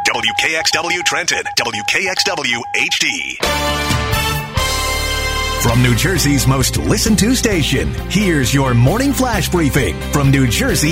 WKXW Trenton, WKXW HD. From New Jersey's most listened to station, here's your morning flash briefing from New Jersey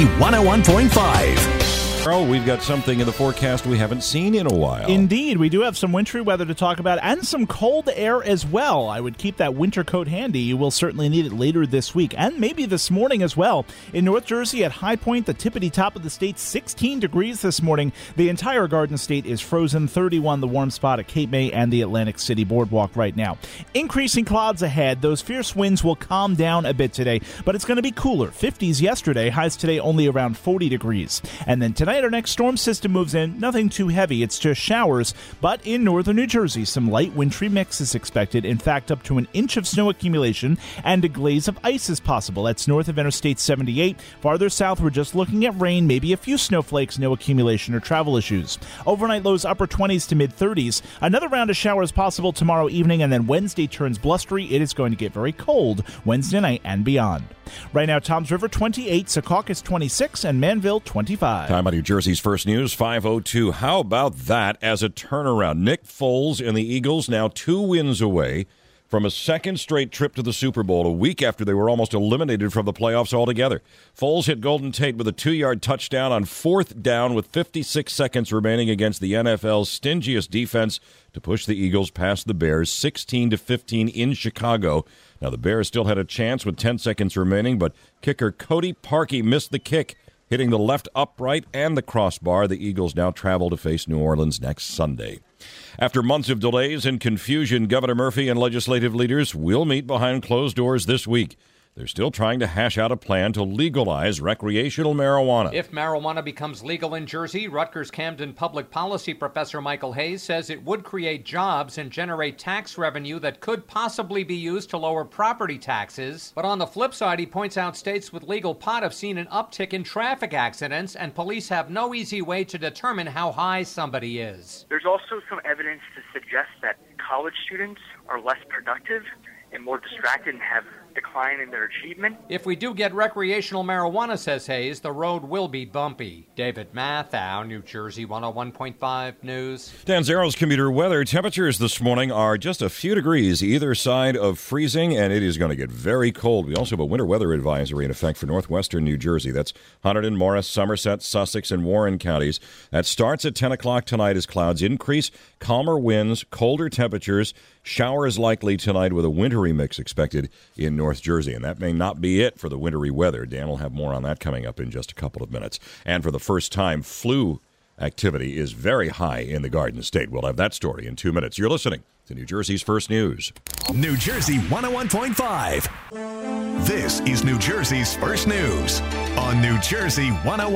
101.5. We've got something in the forecast we haven't seen in a while. Indeed, we do have some wintry weather to talk about and some cold air as well. I would keep that winter coat handy. You will certainly need it later this week and maybe this morning as well. In North Jersey at High Point, the tippity top of the state, 16 degrees this morning. The entire Garden State is frozen, 31 the warm spot at Cape May and the Atlantic City Boardwalk right now. Increasing clouds ahead. Those fierce winds will calm down a bit today, but it's going to be cooler. 50s yesterday, highs today only around 40 degrees. And then tonight our next storm system moves in. Nothing too heavy, it's just showers, but in northern New Jersey some light wintry mix is expected. In fact, up to an inch of snow accumulation and a glaze of ice is possible. That's north of Interstate 78. Farther south we're just looking at rain, maybe a few snowflakes, no accumulation or travel issues. Overnight lows upper 20s to mid 30s. Another round of showers possible tomorrow evening, and then Wednesday turns blustery. It is going to get very cold Wednesday night and beyond. Right now, Toms River 28, Secaucus 26, and Manville 25. Time out New Jersey's first news, 5:02. How about that as a turnaround? Nick Foles and the Eagles now 2 wins away from a second straight trip to the Super Bowl, a week after they were almost eliminated from the playoffs altogether. Foles hit Golden Tate with a 2-yard touchdown on 4th down with 56 seconds remaining against the NFL's stingiest defense to push the Eagles past the Bears 16-15 in Chicago. Now, the Bears still had a chance with 10 seconds remaining, but kicker Cody Parkey missed the kick, hitting the left upright and the crossbar. The Eagles now travel to face New Orleans next Sunday. After months of delays and confusion, Governor Murphy and legislative leaders will meet behind closed doors this week. They're still trying to hash out a plan to legalize recreational marijuana. If marijuana becomes legal in Jersey, Rutgers-Camden public policy professor Michael Hayes says it would create jobs and generate tax revenue that could possibly be used to lower property taxes. But on the flip side, he points out states with legal pot have seen an uptick in traffic accidents, and police have no easy way to determine how high somebody is. There's also some evidence to suggest that college students are less productive and more distracted and have decline in their achievement. If we do get recreational marijuana, says Hayes, the road will be bumpy. David Mathau, New Jersey 101.5 News. Dan Zero's commuter weather. Temperatures this morning are just a few degrees either side of freezing, and it is going to get very cold. We also have a winter weather advisory in effect for northwestern New Jersey. That's Hunterdon, Morris, Somerset, Sussex, and Warren counties. That starts at 10 o'clock tonight as clouds increase, calmer winds, colder temperatures, showers likely tonight with a wintry mix expected in North Jersey. And that may not be it for the wintry weather. Dan will have more on that coming up in just a couple of minutes. And for the first time, flu activity is very high in the Garden State. We'll have that story in 2 minutes. You're listening to New Jersey's First News. New Jersey 101.5. This is New Jersey's First News on New Jersey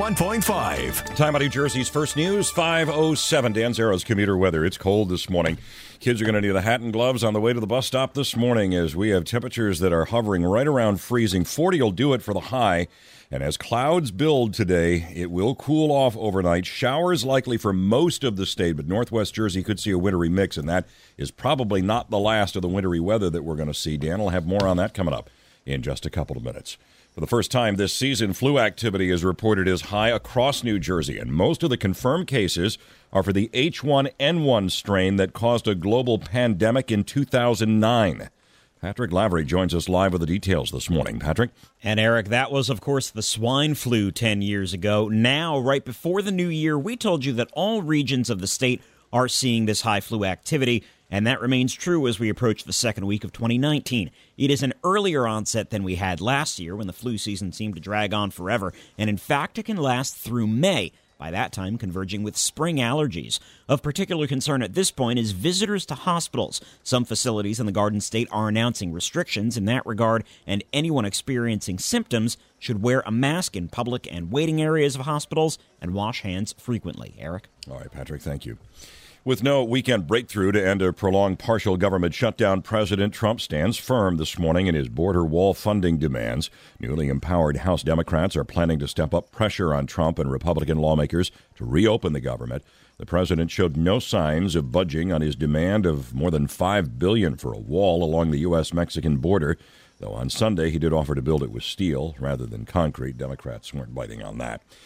101.5. Time out New Jersey's First News, 5:07. Dan Zero's commuter weather. It's cold this morning. Kids are going to need a hat and gloves on the way to the bus stop this morning as we have temperatures that are hovering right around freezing. 40 will do it for the high. And as clouds build today, it will cool off overnight. Showers likely for most of the state, but northwest Jersey could see a wintry mix, and that is probably not the last of the wintry weather that we're going to see. Dan will have more on that coming up in just a couple of minutes. For the first time this season, flu activity is reported as high across New Jersey, and most of the confirmed cases are for the H1N1 strain that caused a global pandemic in 2009. Patrick Lavery joins us live with the details this morning. Patrick? And Eric, that was, of course, the swine flu 10 years ago. Now, right before the new year, we told you that all regions of the state are seeing this high flu activity, and that remains true as we approach the second week of 2019. It is an earlier onset than we had last year when the flu season seemed to drag on forever, and in fact, it can last through May. By that time, converging with spring allergies. Of particular concern at this point is visitors to hospitals. Some facilities in the Garden State are announcing restrictions in that regard, and anyone experiencing symptoms should wear a mask in public and waiting areas of hospitals and wash hands frequently. Eric? All right, Patrick, thank you. With no weekend breakthrough to end a prolonged partial government shutdown, President Trump stands firm this morning in his border wall funding demands. Newly empowered House Democrats are planning to step up pressure on Trump and Republican lawmakers to reopen the government. The president showed no signs of budging on his demand of more than $5 billion for a wall along the U.S.-Mexican border, though on Sunday he did offer to build it with steel rather than concrete. Democrats weren't biting on that.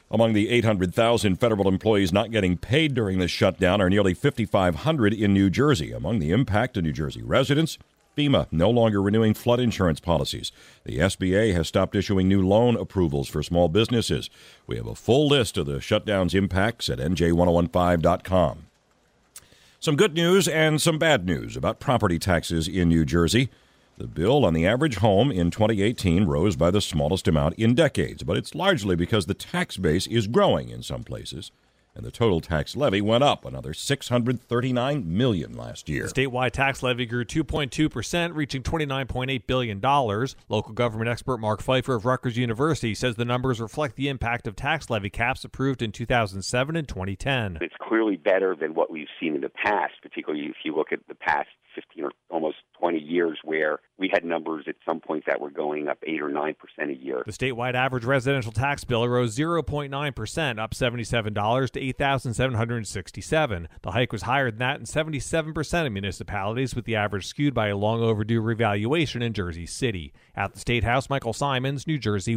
Among the 800,000 federal employees not getting paid during the shutdown are nearly 5,500 in New Jersey. Among the impact to New Jersey residents, FEMA no longer renewing flood insurance policies. The SBA has stopped issuing new loan approvals for small businesses. We have a full list of the shutdown's impacts at NJ1015.com. Some good news and some bad news about property taxes in New Jersey. The bill on the average home in 2018 rose by the smallest amount in decades, but it's largely because the tax base is growing in some places. And the total tax levy went up another $639 million last year. The statewide tax levy grew 2.2%, reaching $29.8 billion. Local government expert Mark Pfeiffer of Rutgers University says the numbers reflect the impact of tax levy caps approved in 2007 and 2010. It's clearly better than what we've seen in the past, particularly if you look at the past 15 or almost 20 years where we had numbers at some points that were going up 8 or 9% a year. The statewide average residential tax bill rose 0.9%, up $77 to $8,767. The hike was higher than that in 77% of municipalities, with the average skewed by a long overdue revaluation in Jersey City. At the State House, Michael Simons, New Jersey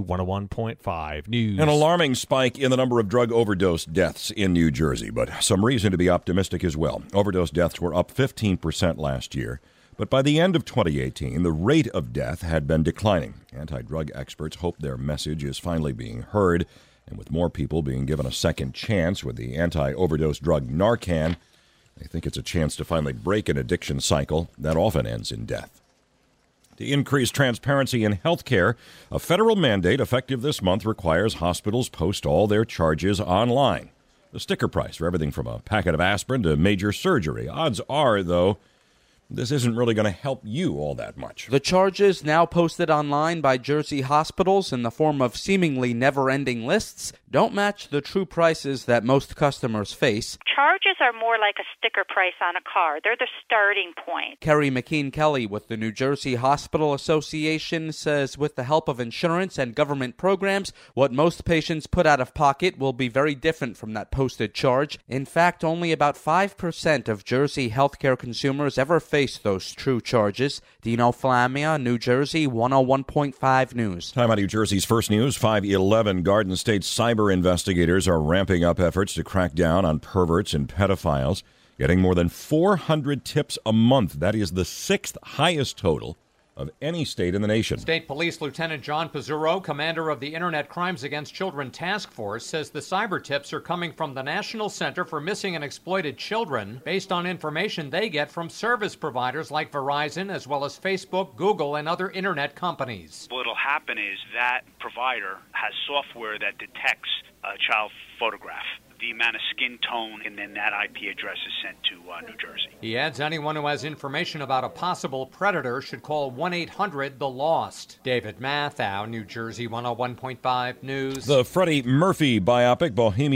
101.5 News. An alarming spike in the number of drug overdose deaths in New Jersey, but some reason to be optimistic as well. Overdose deaths were up 15% last year. But by the end of 2018, the rate of death had been declining. Anti-drug experts hope their message is finally being heard, and with more people being given a second chance with the anti-overdose drug Narcan, they think it's a chance to finally break an addiction cycle that often ends in death. To increase transparency in health care, a federal mandate effective this month requires hospitals post all their charges online. The sticker price for everything from a packet of aspirin to major surgery. Odds are, though, this isn't really going to help you all that much. The charges, now posted online by Jersey hospitals in the form of seemingly never-ending lists, don't match the true prices that most customers face. Charges are more like a sticker price on a car. They're the starting point. Kerry McKean-Kelly with the New Jersey Hospital Association says with the help of insurance and government programs, what most patients put out of pocket will be very different from that posted charge. In fact, only about 5% of Jersey healthcare consumers ever face those true charges. Dino Flamia, New Jersey 101.5 News. Time out New Jersey's First News. 511 Garden State cyber investigators are ramping up efforts to crack down on perverts and pedophiles, getting more than 400 tips a month. That is the sixth highest total of any state in the nation. State Police Lieutenant John Pizzurro, commander of the Internet Crimes Against Children Task Force, says the cyber tips are coming from the National Center for Missing and Exploited Children based on information they get from service providers like Verizon, as well as Facebook, Google, and other Internet companies. What'll happen is that provider has software that detects a child photograph, the amount of skin tone, and then that IP address is sent to New Jersey. He adds anyone who has information about a possible predator should call 1-800-THE-LOST. David Mathau, New Jersey 101.5 News. The Freddie Mercury biopic,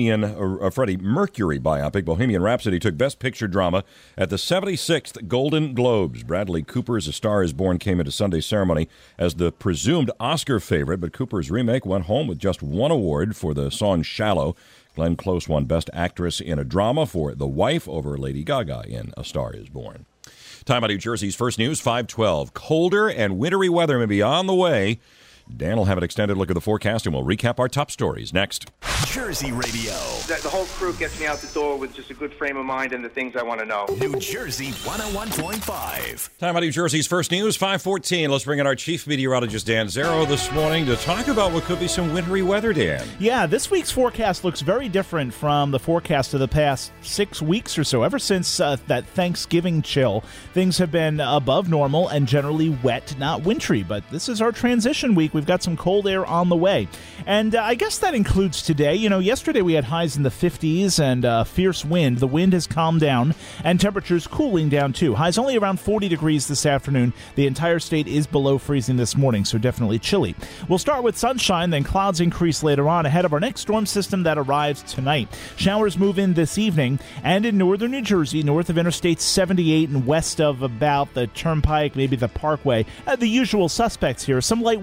Bohemian Rhapsody, took Best Picture Drama at the 76th Golden Globes. Bradley Cooper's A Star is Born came into Sunday's ceremony as the presumed Oscar favorite, but Cooper's remake went home with just one award for the song Shallow. Glenn Close won Best Actress in a Drama for The Wife over Lady Gaga in A Star is Born. Time out New Jersey's First News, 512. Colder and wintry weather may be on the way. Dan will have an extended look at the forecast, and we'll recap our top stories next. Jersey Radio. The whole crew gets me out the door with just a good frame of mind and the things I want to know. New Jersey 101.5. Time out New Jersey's First News, 514. Let's bring in our chief meteorologist, Dan Zero, this morning to talk about what could be some wintry weather, Dan. Yeah, this week's forecast looks very different from the forecast of the past 6 weeks or so. Ever since that Thanksgiving chill, things have been above normal and generally wet, not wintry. But this is our transition week. We've got some cold air on the way. And I guess that includes today. You know, yesterday we had highs in the 50s and fierce wind. The wind has calmed down and temperatures cooling down too. Highs only around 40 degrees this afternoon. The entire state is below freezing this morning, so definitely chilly. We'll start with sunshine, then clouds increase later on ahead of our next storm system that arrives tonight. Showers move in this evening, and in northern New Jersey, north of Interstate 78 and west of about the Turnpike, maybe the Parkway, the usual suspects here. Some light wintry mist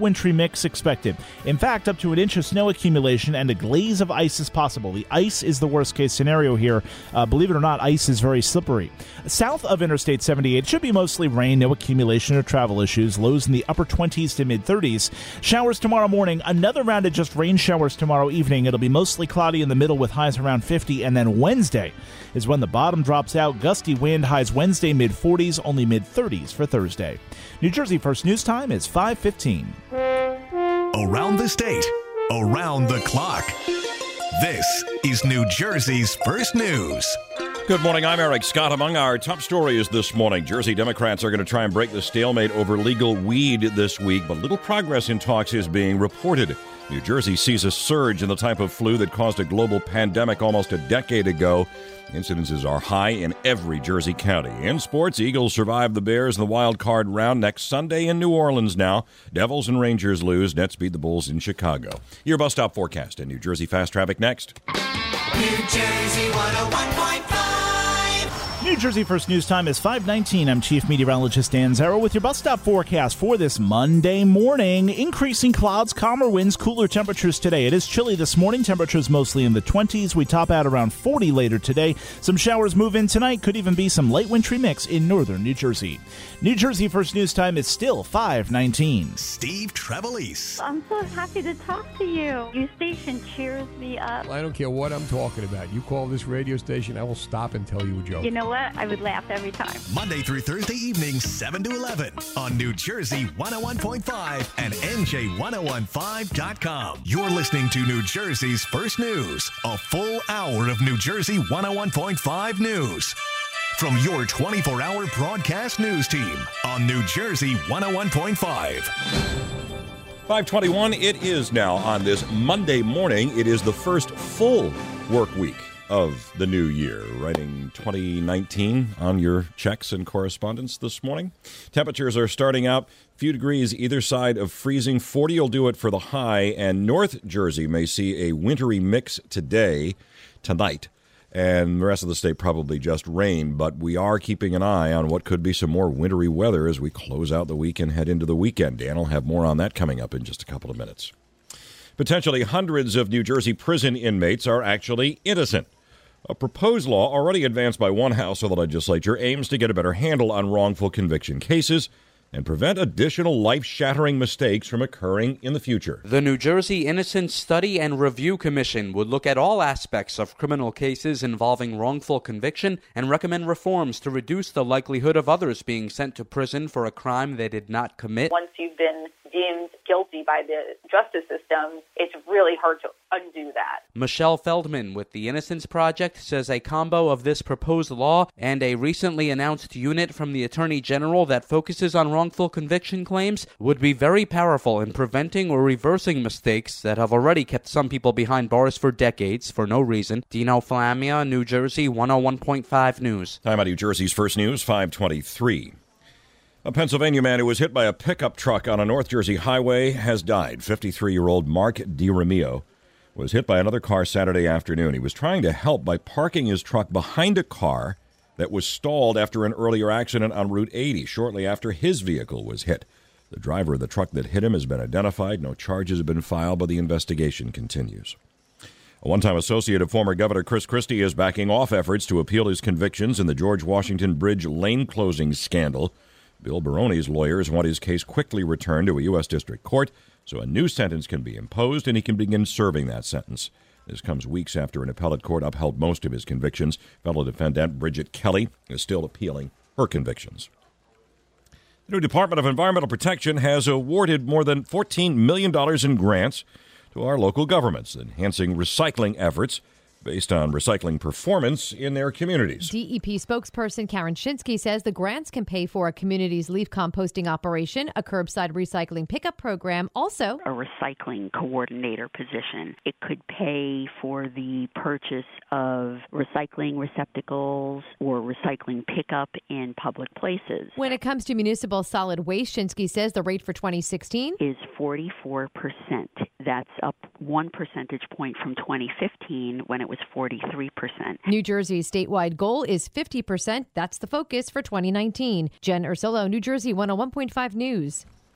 mix expected. In fact, up to an inch of snow accumulation and a glaze of ice is possible. The ice is the worst-case scenario here. Believe it or not, ice is very slippery. South of Interstate 78 should be mostly rain, no accumulation or travel issues. Lows in the upper 20s to mid-30s. Showers tomorrow morning. Another round of just rain showers tomorrow evening. It'll be mostly cloudy in the middle with highs around 50. And then Wednesday is when the bottom drops out. Gusty wind, highs Wednesday mid-40s, only mid-30s for Thursday. New Jersey First News Time is 5:15. Around the state, around the clock. This is New Jersey's First News. Good morning, I'm Eric Scott. Among our top stories this morning, Jersey Democrats are going to try and break the stalemate over legal weed this week, but little progress in talks is being reported. New Jersey sees a surge in the type of flu that caused a global pandemic almost a decade ago. Incidences are high in every Jersey county. In sports, Eagles survive the Bears in the wild card round next Sunday in New Orleans now. Devils and Rangers lose. Nets beat the Bulls in Chicago. Your bus stop forecast and New Jersey Fast Traffic next. New Jersey 101.5. New Jersey First News Time is 5:19. I'm Chief Meteorologist Dan Zarrow with your bus stop forecast for this Monday morning. Increasing clouds, calmer winds, cooler temperatures today. It is chilly this morning. Temperatures mostly in the 20s. We top out around 40 later today. Some showers move in tonight. Could even be some light wintry mix in northern New Jersey. New Jersey First News Time is still 5:19. Steve Trevelise. I'm so happy to talk to you. Your station cheers me up. I don't care what I'm talking about. You call this radio station, I will stop and tell you a joke. You know what? I would laugh every time. Monday through Thursday evenings, 7 to 11 on New Jersey 101.5 and NJ1015.com. You're listening to New Jersey's First News, a full hour of New Jersey 101.5 news. From your 24-hour broadcast news team on New Jersey 101.5. 5:21, it is now on this Monday morning. It is the first full work week of the new year. Writing 2019 on your checks and correspondence this morning. Temperatures are starting out a few degrees either side of freezing. 40 will do it for the high, and North Jersey may see a wintry mix tonight. And the rest of the state probably just rain, but we are keeping an eye on what could be some more wintry weather as we close out the week and head into the weekend. Dan will have more on that coming up in just a couple of minutes. Potentially hundreds of New Jersey prison inmates are actually innocent. A proposed law already advanced by one house of the legislature aims to get a better handle on wrongful conviction cases and prevent additional life-shattering mistakes from occurring in the future. The New Jersey Innocence Study and Review Commission would look at all aspects of criminal cases involving wrongful conviction and recommend reforms to reduce the likelihood of others being sent to prison for a crime they did not commit. Once you've been deemed guilty by the justice system, it's really hard to undo that. Michelle Feldman with the Innocence Project says a combo of this proposed law and a recently announced unit from the Attorney General that focuses on wrongful conviction claims would be very powerful in preventing or reversing mistakes that have already kept some people behind bars for decades for no reason. Dino Flamia, New Jersey 101.5 News. Time out New Jersey's First News, 5:23. A Pennsylvania man who was hit by a pickup truck on a North Jersey highway has died. 53-year-old Mark DiRemio was hit by another car Saturday afternoon. He was trying to help by parking his truck behind a car that was stalled after an earlier accident on Route 80, shortly after his vehicle was hit. The driver of the truck that hit him has been identified. No charges have been filed, but the investigation continues. A one-time associate of former Governor Chris Christie is backing off efforts to appeal his convictions in the George Washington Bridge lane closing scandal. Bill Baroni's lawyers want his case quickly returned to a U.S. District Court so a new sentence can be imposed and he can begin serving that sentence. This comes weeks after an appellate court upheld most of his convictions. Fellow defendant Bridget Kelly is still appealing her convictions. The new Department of Environmental Protection has awarded more than $14 million in grants to our local governments, enhancing recycling efforts based on recycling performance in their communities. DEP spokesperson Karen Shinsky says the grants can pay for a community's leaf composting operation, a curbside recycling pickup program, also a recycling coordinator position. It could pay for the purchase of recycling receptacles or recycling pickup in public places. When it comes to municipal solid waste, Shinsky says the rate for 2016 is 44%. That's up 1 percentage point from 2015 when it was 43%. New Jersey's statewide goal is 50%. That's the focus for 2019. Jen Ursulo, New Jersey 101.5 News.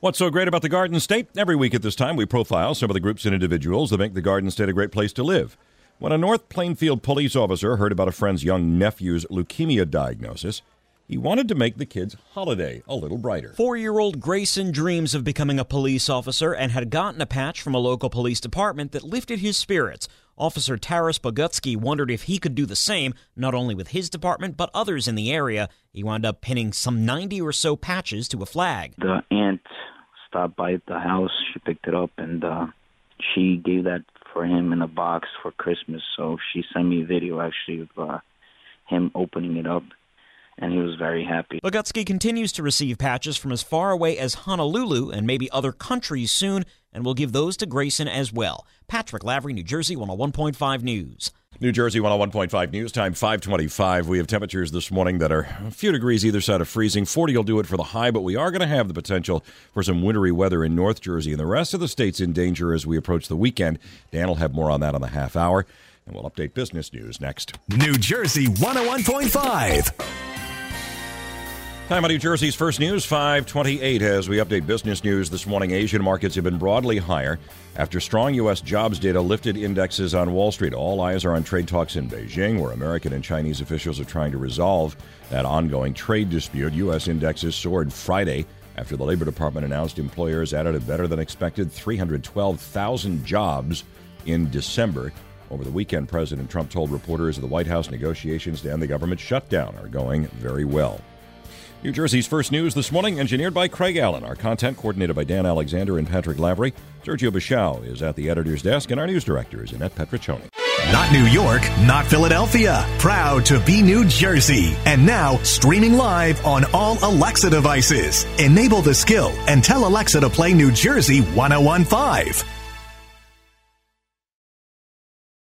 What's so great about the Garden State? Every week at this time, we profile some of the groups and individuals that make the Garden State a great place to live. When a North Plainfield police officer heard about a friend's young nephew's leukemia diagnosis, he wanted to make the kid's holiday a little brighter. 4-year-old Grayson dreams of becoming a police officer and had gotten a patch from a local police department that lifted his spirits. Officer Taras Bogutsky wondered if he could do the same, not only with his department, but others in the area. He wound up pinning some 90 or so patches to a flag. The aunt stopped by the house. She picked it up, and she gave that for him in a box for Christmas. So she sent me a video, actually, of him opening it up, and he was very happy. Bogutsky continues to receive patches from as far away as Honolulu and maybe other countries soon, and will give those to Grayson as well. Patrick Lavery, New Jersey 101.5 News. New Jersey 101.5 News Time, 5:25. We have temperatures this morning that are a few degrees either side of freezing. 40 will do it for the high, but we are going to have the potential for some wintry weather in North Jersey, and the rest of the state's in danger as we approach the weekend. Dan will have more on that on the half hour, and we'll update business news next. New Jersey 101.5. Time on New Jersey's First News, 5:28. As we update business news this morning, Asian markets have been broadly higher after strong U.S. jobs data lifted indexes on Wall Street. All eyes are on trade talks in Beijing, where American and Chinese officials are trying to resolve that ongoing trade dispute. U.S. indexes soared Friday after the Labor Department announced employers added a better-than-expected 312,000 jobs in December. Over the weekend, President Trump told reporters the White House negotiations to end the government shutdown are going very well. New Jersey's First News this morning, engineered by Craig Allen. Our content coordinated by Dan Alexander and Patrick Lavery. Sergio Bichau is at the editor's desk, and our news director is Annette Petriccioni. Not New York, not Philadelphia. Proud to be New Jersey. And now, streaming live on all Alexa devices. Enable the skill and tell Alexa to play New Jersey 101.5.